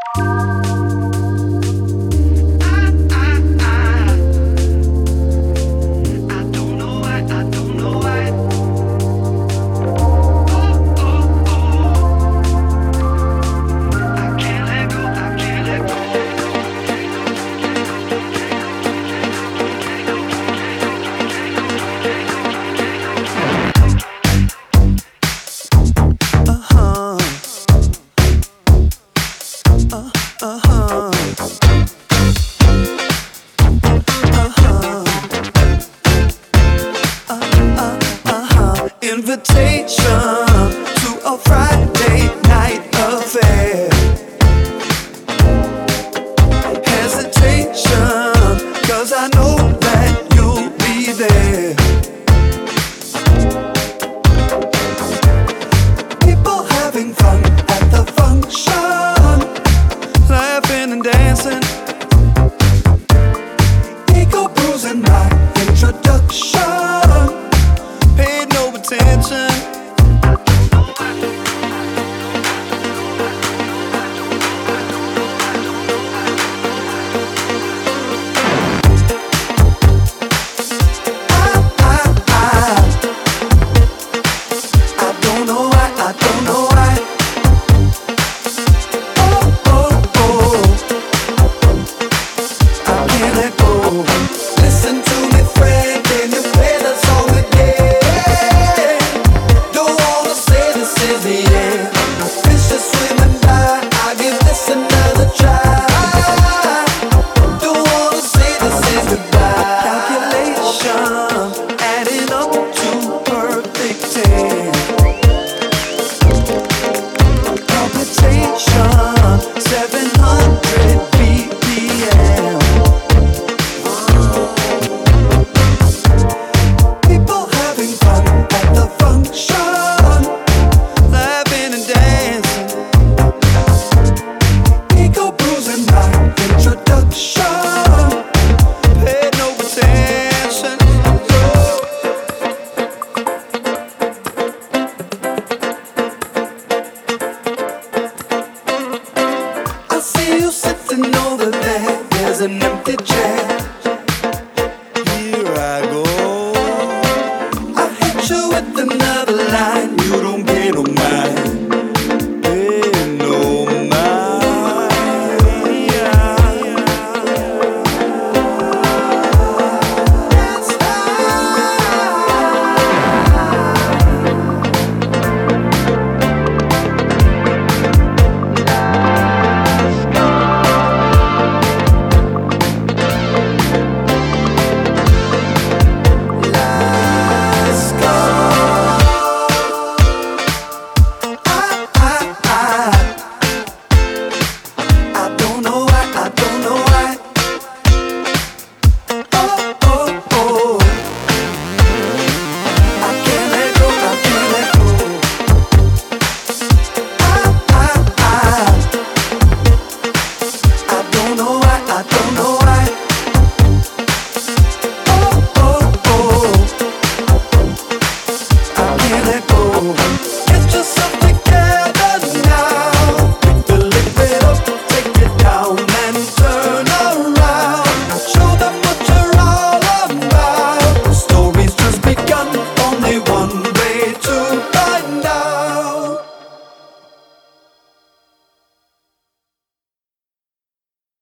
Invitation to a Friday night affair. Hesitation, 'cause I know that you'll be there. People having fun at the function, laughing and dancing. Ego bruising my introduction, paid no attention. I don't know why, I don't know why. Oh, oh, oh, I can't let go. Listen to me, friend, can you play the song again? Don't wanna say this is the end. Fish are swimming by, I'll give this another try. Don't wanna say this is goodbye. Calculation adding up to perfect 10. Palpitation 700 BPM. People having fun at the function, laughing and dancing. Ego bruising my introduction, paid no attention. I see you sitting over there, there's an empty chair.